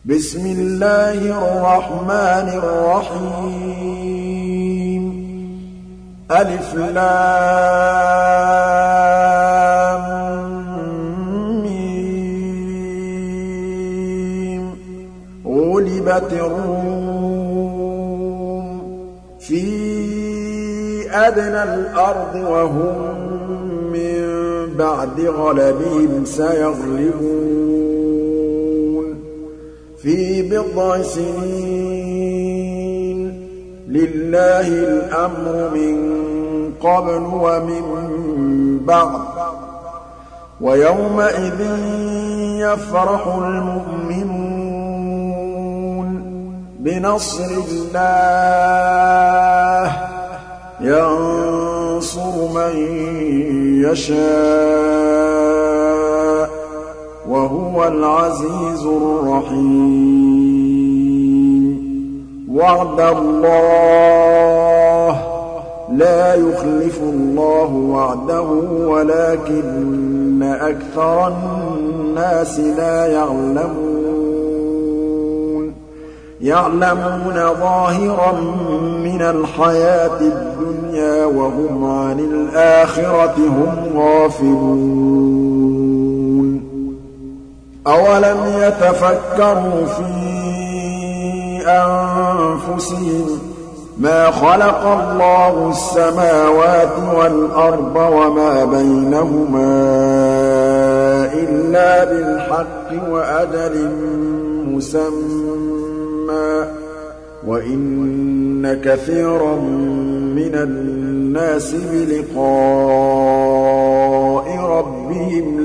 بسم الله الرحمن الرحيم ألف لام ميم غلبت الروم في أدنى الأرض وهم من بعد غلبهم سيغلبون في بضع سنين لله الأمر من قبل ومن بعد ويومئذ يفرح المؤمنون بنصر الله ينصر من يشاء وهو العزيز الرحيم وعد الله لا يخلف الله وعده ولكن أكثر الناس لا يعلمون ظاهرا من الحياة الدنيا وهم عن الآخرة هم غافلون أولم يتفكروا في أنفسهم ما خلق الله السماوات والأرض وما بينهما إلا بالحق وأجل مسمى وإن كثيرا من الناس بلقاء ربهم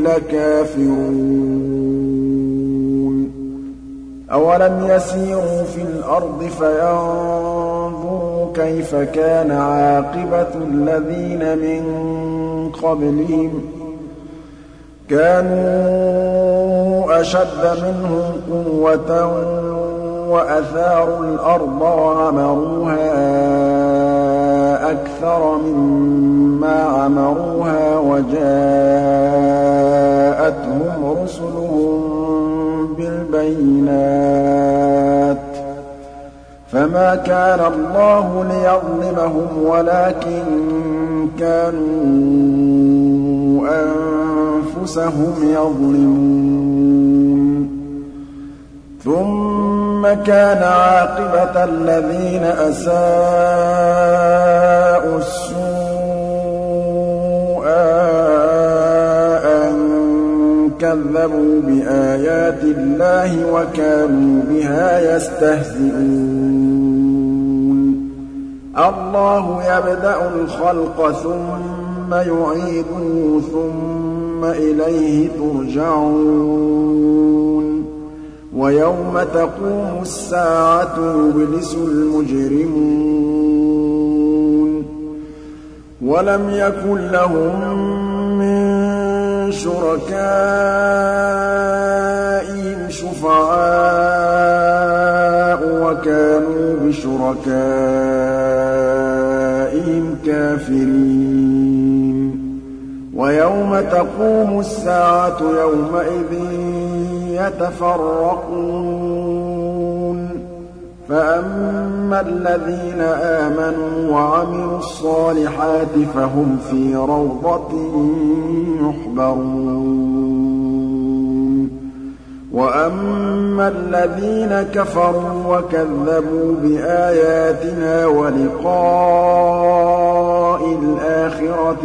لكافرون أولم يسيروا في الأرض فينظروا كيف كان عاقبة الذين من قبلهم كانوا أشد منهم قوة وأثاروا الأرض وعمروها أكثر مما عمروها وجاءتهم رسلهم بالبينات فما كان الله ليظلمهم ولكن كانوا أنفسهم يظلمون ثم كان عاقبة الذين أساءوا السوء أن كذبوا بآيات الله وكانوا بها يستهزئون الله يبدأ الخلق ثم يعيده ثم إليه ترجعون ويوم تقوم الساعة يبلس المجرمون ولم يكن لهم من شركائهم شفعاء وكانوا بشركائهم كافرين ويوم تقوم الساعة يومئذ يتفرقون فأما الذين آمنوا وعملوا الصالحات فهم في روضة يحبرون وأما الذين كفروا وكذبوا بآياتنا ولقاء الآخرة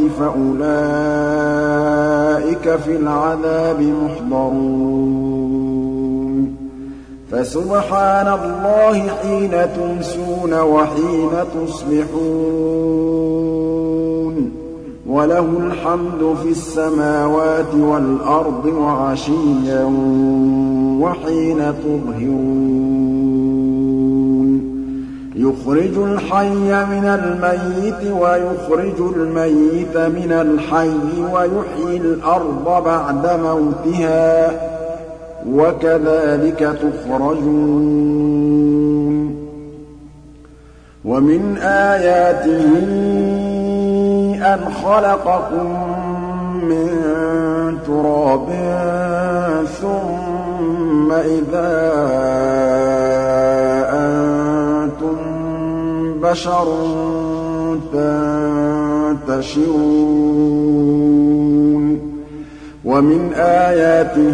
فأولئك في العذاب محضرون فسبحان الله حين تمسون وحين تصبحون وله الحمد في السماوات والأرض وعشيا وحين تظهرون يخرج الحي من الميت ويخرج الميت من الحي ويحيي الأرض بعد موتها وكذلك تخرجون ومن آياته أن خلقكم من تراب ثم إذا بَشَرٌ تَنتَشِرُونَ وَمِنْ آيَاتِهِ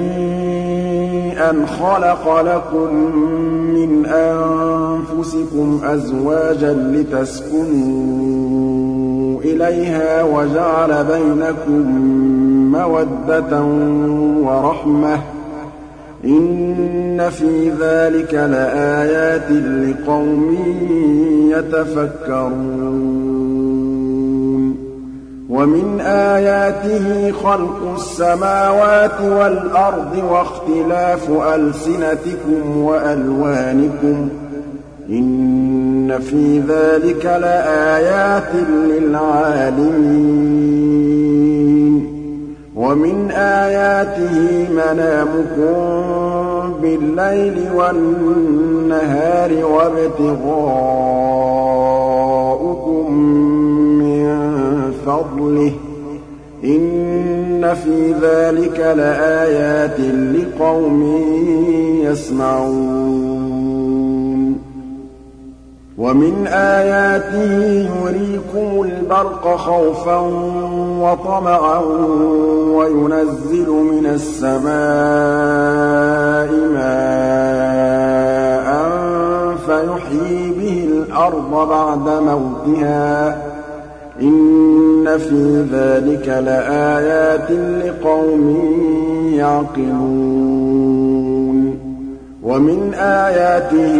أَنْ خَلَقَ لَكُم مِّنْ أَنفُسِكُمْ أَزْوَاجًا لِّتَسْكُنُوا إِلَيْهَا وَجَعَلَ بَيْنَكُم مَّوَدَّةً وَرَحْمَةً ۚ إِنَّ فِي ذَٰلِكَ لَآيَاتٍ لِّقَوْمٍ يَتَفَكَّرُونَ وَمِنْ آيَاتِهِ خَلْقُ السَّمَاوَاتِ وَالْأَرْضِ وَاخْتِلَافُ أَلْسِنَتِكُمْ وَأَلْوَانِكُمْ ۚ إِنَّ فِي ذَٰلِكَ لَآيَاتٍ لِّلْعَالِمِينَ وَمِنْ آيَاتِهِ مَنَامُكُم بِاللَّيْلِ وَالنَّهَارِ وَابْتِغَاؤُكُم مِّن فَضْلِهِ ۚ إِنَّ فِي ذَٰلِكَ لَآيَاتٍ لِّقَوْمٍ يَسْمَعُونَ وَمِنْ آيَاتِهِ يُرِيكُمُ الْبَرْقَ خَوْفًا وَطَمَعًا وَيُنَزِّلُ مِنَ السَّمَاءِ مَاءً فَيُحْيِي بِهِ الْأَرْضَ بَعْدَ مَوْتِهَا ۚ إِنَّ فِي ذَلِكَ لَآيَاتٍ لِّقَوْمٍ يَعْقِلُونَ وَمِنْ آيَاتِهِ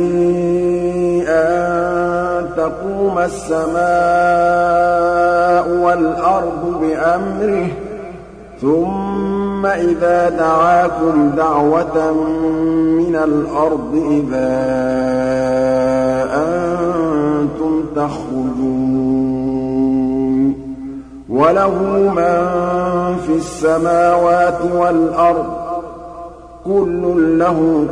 أَن تَقُومَ السَّمَاءُ وَالْأَرْضُ بِأَمْرِهِ ثُمَّ إِذَا دَعَاكُمْ دَعْوَةً مِّنَ الْأَرْضِ إِذَا أَنتُمْ تَخْرُجُونَ وَلَهُ مَن فِي السَّمَاوَاتِ وَالْأَرْضِ ۖ كُلٌّ لَّهُ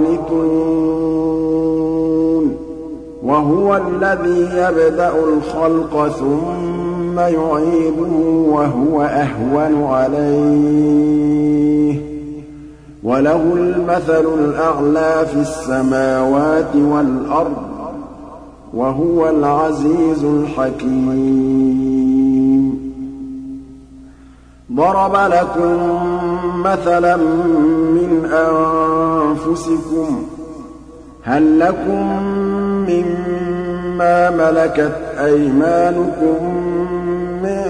قَانِتُونَ وَهُوَ الَّذِي يَبْدَأُ الْخَلْقَ ثُمَّ يُعِيدُهُ وَهُوَ أَهْوَنُ عَلَيْهِ ۖ وَلَهُ الْمَثَلُ الْأَعْلَىٰ فِي السَّمَاوَاتِ وَالْأَرْضِ ۖ وَهُوَ الْعَزِيزُ الْحَكِيمُ ضَرَبَ لَكُم مَّثَلًا مِّنْ أَنفُسِكُمْ ۖ هَل لَّكُم مِّمَّا مَلَكَتْ أَيْمَانُكُم مِّن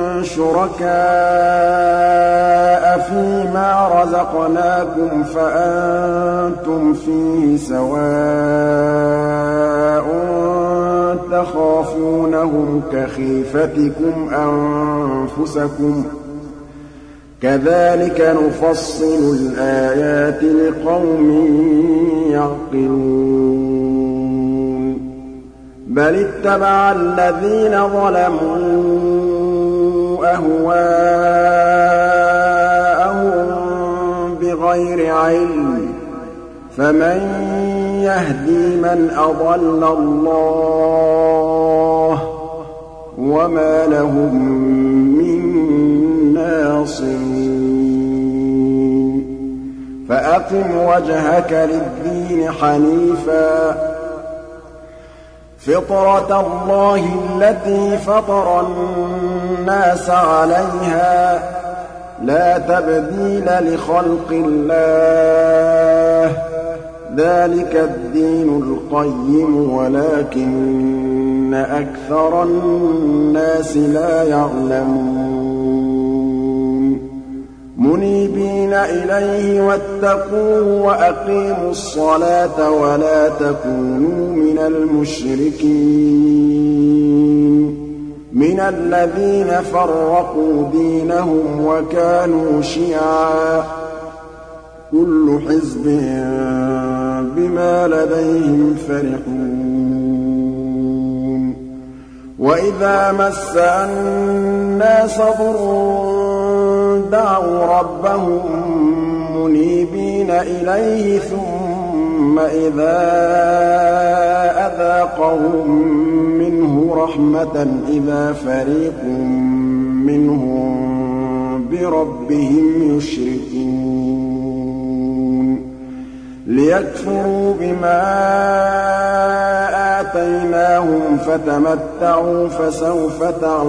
شُرَكَاءَ فِيمَا رَزَقْنَاكُمْ فَأَنتُمْ فِيهِ سَوَاءٌ تَخَافُونَهُمْ كَخِيفَتِكُمْ أَنفُسَكُمْ ۚ كَذَٰلِكَ نُفَصِّلُ الْآيَاتِ لِقَوْمٍ يَعْقِلُونَ بَلِ اتَّبَعَ الَّذِينَ ظَلَمُوا أَهْوَاءَهُم بِغَيْرِ عِلْمٍ ۖ فَمَن يَهْدِي مَنْ أَضَلَّ اللَّهُ ۖ وَمَا لَهُم مِّن نَّاصِرِينَ فَأَقِمْ وَجْهَكَ لِلدِّينِ حَنِيفًا ۚ فِطْرَتَ اللَّهِ الَّتِي فَطَرَ النَّاسَ عَلَيْهَا ۚ لَا تَبْدِيلَ لِخَلْقِ اللَّهِ ۚ ذَٰلِكَ الدِّينُ الْقَيِّمُ وَلَٰكِنَّ أَكْثَرَ النَّاسِ لَا يَعْلَمُونَ مُنِيبِينَ إِلَيْهِ وَاتَّقُوهُ وَأَقِيمُوا الصَّلَاةَ وَلَا تَكُونُوا مِنَ الْمُشْرِكِينَ مِنَ الَّذِينَ فَرَّقُوا دِينَهُمْ وَكَانُوا شِيَعًا ۖ كُلُّ حِزْبٍ بِمَا لَدَيْهِمْ فَرِحُونَ وَإِذَا مَسَّ النَّاسَ ضُرٌّ دَعَوْا رَبَّهُم مُّنِيبِينَ إِلَيْهِ ثُمَّ إِذَا أَذَاقَهُم مِّنْهُ رَحْمَةً إِذَا فَرِيقٌ مِّنْهُم بِرَبِّهِمْ يُشْرِكُونَ لِيَكْفُرُوا بِمَا آتَيْنَاهُمْ فَتَمَتَّعُوا فَسَوْفَ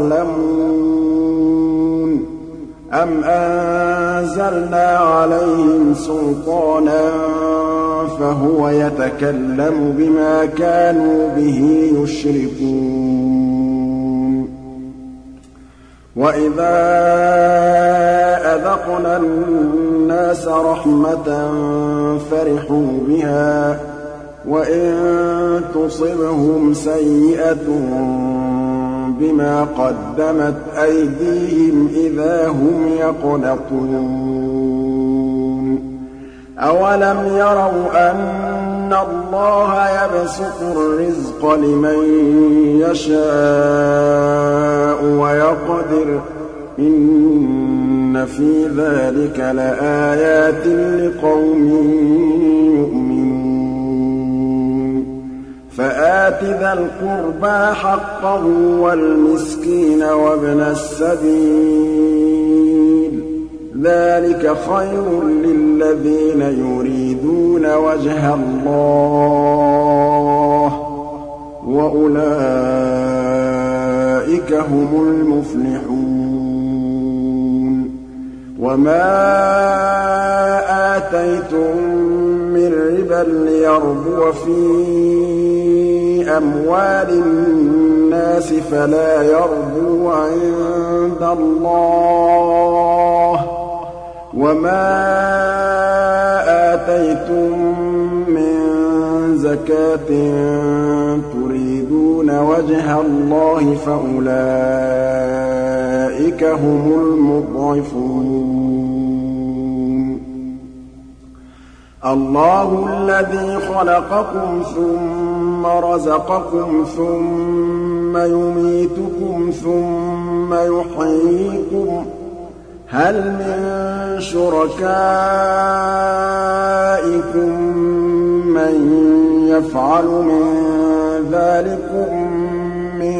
تَعْلَمُونَ أَمْ أَنزَلْنَا عَلَيْهِمْ سُلْطَانًا فَهُوَ يَتَكَلَّمُ بِمَا كَانُوا بِهِ يُشْرِكُونَ وَإِذَا أَذَقْنَا النَّاسَ رَحْمَةً فَرِحُوا بِهَا وَإِن تُصِبْهُمْ سَيِّئَةٌ بِمَا قَدَّمَتْ أَيْدِيهِمْ إِذَا هُمْ يَقْنَطُونَ أَوَلَمْ يَرَوْا أَنَّ اللَّهَ يَبْسُطُ الرِّزْقَ لِمَن يَشَاءُ وَيَقْدِرُ ۚ إِنَّ فِي ذَٰلِكَ لَآيَاتٍ لِّقَوْمٍ يُؤْمِنُونَ فَآتِ ذَا الْقُرْبَىٰ حَقَّهُ وَالْمِسْكِينَ وَابْنَ السَّبِيلِ ۚ ذَٰلِكَ خَيْرٌ لِّلَّذِينَ يُرِيدُونَ وَجْهَ اللَّهِ ۖ وَأُولَٰئِكَ هُمُ الْمُفْلِحُونَ وَمَا آتَيْتُم مِّن رِّبًا لِّيَرْبُوَ فِي أَمْوَالِ النَّاسِ فَلَا يَرْبُو عِندَ اللَّهِ ۖ وَمَا آتَيْتُم مِّن زَكَاةٍ تُرِيدُونَ وَجْهَ اللَّهِ فَأُولَٰئِكَ هُمُ الْمُضْعِفُونَ اللَّهُ الَّذِي خَلَقَكُمْ ثُمَّ رَزَقَكُمْ ثُمَّ يُمِيتُكُمْ ثُمَّ يُحْيِيكُمْ ۖ هَلْ مِن شُرَكَائِكُم مَّن يَفْعَلُ مِن ذَٰلِكُم مِّن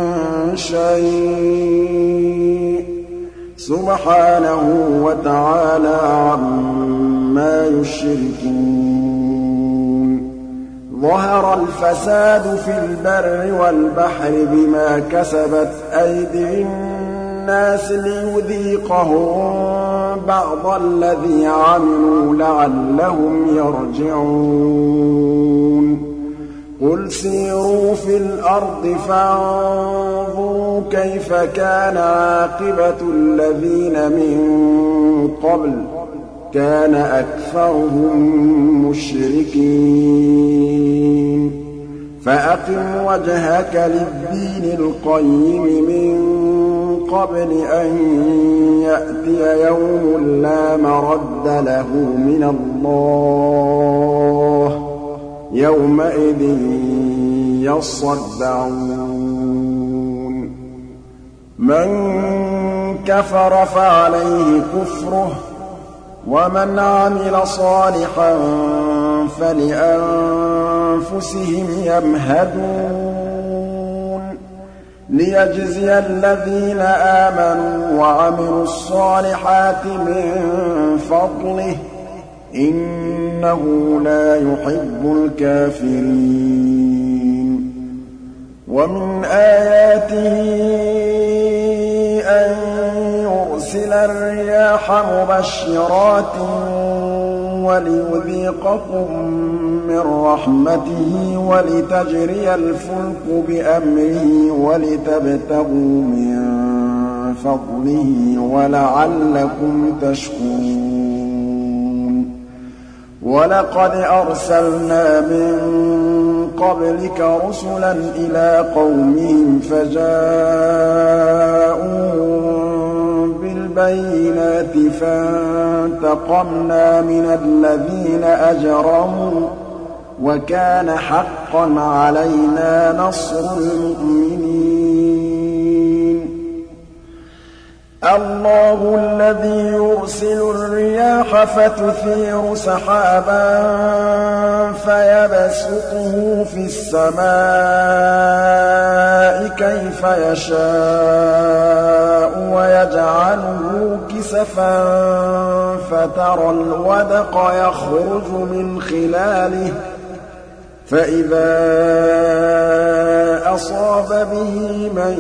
شَيْءٍ ۚ سُبْحَانَهُ وَتَعَالَىٰ عَمَّا يُشْرِكُونَ ظَهَرَ الْفَسَادُ فِي الْبَرِّ وَالْبَحْرِ بِمَا كَسَبَتْ أَيْدِي النَّاسِ لِيُذِيقَهُم بَعْضَ الَّذِي عَمِلُوا لَعَلَّهُمْ يَرْجِعُونَ قُلْ سِيرُوا فِي الْأَرْضِ فَانظُرُوا كَيْفَ كَانَ عَاقِبَةُ الَّذِينَ مِن قَبْلُ ۚ كَانَ أَكْثَرُهُم مُّشْرِكِينَ فَأَقِمْ وَجْهَكَ لِلدِّينِ الْقَيِّمِ مِن قَبْلِ أَن يَأْتِيَ يَوْمٌ لَّا مَرَدَّ لَهُ مِنَ اللَّهِ ۖ يَوْمَئِذٍ يَصَّدَّعُونَ مَن كَفَرَ فَعَلَيْهِ كُفْرُهُ ۖ وَمَنْ عَمِلَ صَالِحًا فَلِأَنفُسِهِمْ يَمْهَدُونَ لِيَجْزِيَ الَّذِينَ آمَنُوا وَعَمِلُوا الصَّالِحَاتِ مِن فَضْلِهِ ۚ إِنَّهُ لَا يُحِبُّ الْكَافِرِينَ وَمِنْ آيَاتِهِ أَن يُرْسِلَ الرِّيَاحَ مُبَشِّرَاتٍ وَلِيُذِيقَكُم مِّن رَّحْمَتِهِ وَلِتَجْرِيَ الْفُلْكُ بِأَمْرِهِ وَلِتَبْتَغُوا مِن فَضْلِهِ وَلَعَلَّكُمْ تَشْكُرُونَ وَلَقَدْ أَرْسَلْنَا مِن قَبْلِكَ رُسُلًا إِلَىٰ قَوْمِهِمْ فَجَاءُوهُم بِالْبَيِّنَاتِ فَانتَقَمْنَا مِنَ الَّذِينَ أَجْرَمُوا ۖ وَكَانَ حَقًّا عَلَيْنَا نَصْرُ الْمُؤْمِنِينَ اللَّهُ الَّذِي يُرْسِلُ الرِّيَاحَ فَتُثِيرُ سَحَابًا فَيَبْسُطُهُ فِي السَّمَاءِ كَيْفَ يَشَاءُ وَيَجْعَلُهُ كِسَفًا فَتَرَى الْوَدْقَ يَخْرُجُ مِنْ خِلَالِهِ فإذا أصاب به من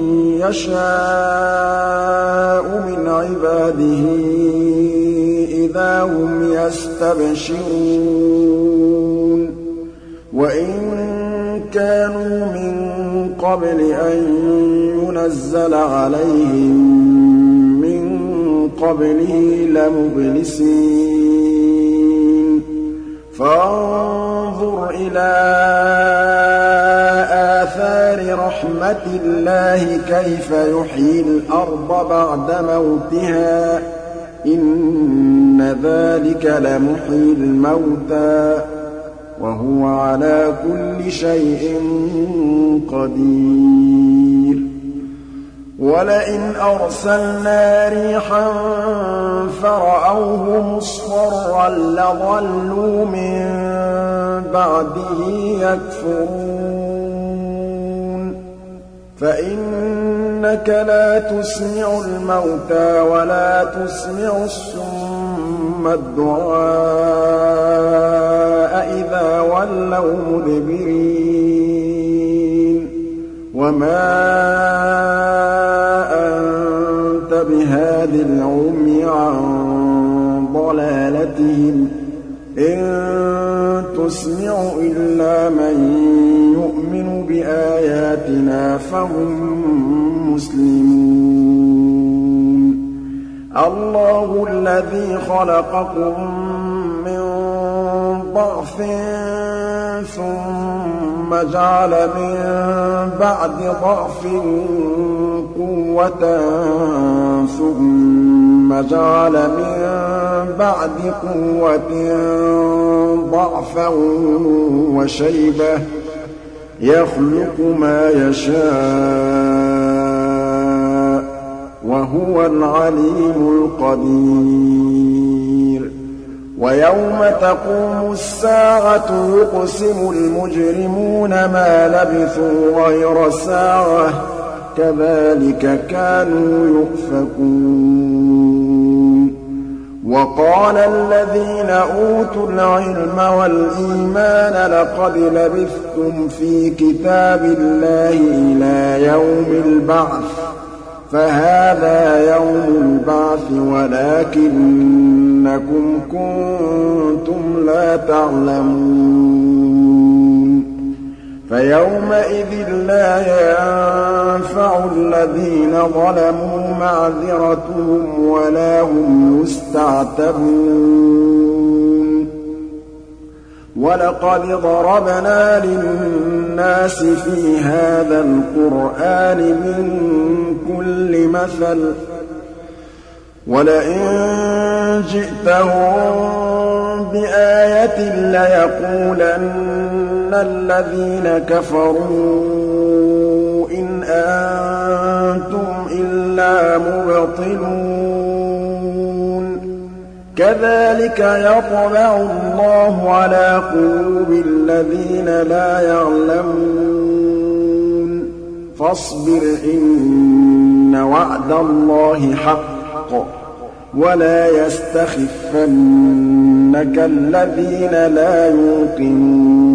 يشاء من عباده إذا هم يستبشرون وإن كانوا من قبل أن ينزل عليهم من قبله لمبلسين فانظر إلى آثار رحمة الله كيف يحيي الأرض بعد موتها إن ذلك لمحيي الموتى وهو على كل شيء قدير ولئن أرسلنا ريحا فرأوه مصفرا لظلوا من بعده يكفرون فإنك لا تسمع الموتى ولا تسمع الصم الدعاء إذا ولوا مدبرين وما أنت بهاد العمي عن ضلالتهم إن تسمع إلا من يؤمن بآياتنا فهم مسلمون الله الذي خلقكم من ضعف ثم جعل من بعد ضعف قوة ثم جعل من بعد قوة ضعفا وشيبة يخلق ما يشاء وهو العليم القدير ويوم تقوم الساعة يقسم المجرمون ما لبثوا غير ساعة كذلك كانوا يؤفكون وقال الذين أوتوا العلم والإيمان لقد لبثتم في كتاب الله إلى يوم البعث فهذا يوم البعث ولكنكم كنتم لا تعلمون فيومئذ لا ينفع الذين ظلموا معذرتهم ولا هم يستعتبون ولقد ضربنا للناس في هذا القرآن من كل مثل ولئن جئتهم بآية ليقولن الذين كفروا إن أنتم إلا مبطلون كذلك يطبع الله على قلوب الذين لا يعلمون فاصبر إن وعد الله حق ولا يستخفنك الذين لا يوقنون